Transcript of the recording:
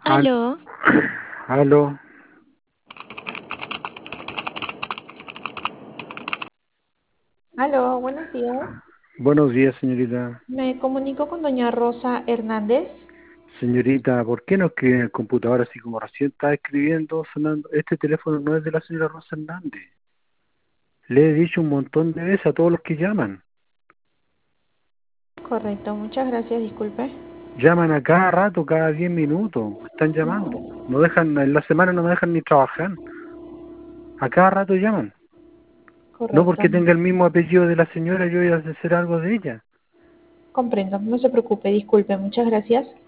Al- Aló, Aló, Aló, buenos días. buenos días, señorita. Me comunico con doña Rosa Hernández. Señorita, ¿por qué no escribe en el computador así como recién está escribiendo, sonando? Este teléfono no es de la señora Rosa Hernández. Le he dicho un montón de veces a todos los que llaman. Correcto, muchas gracias, disculpe. Llaman a cada rato, cada 10 minutos. Me están llamando. No dejan, en la semana no me dejan ni trabajar. A cada rato llaman. No Correcto, porque tenga el mismo apellido de la señora, yo voy a hacer algo de ella. comprendo, no se preocupe, disculpe, muchas gracias.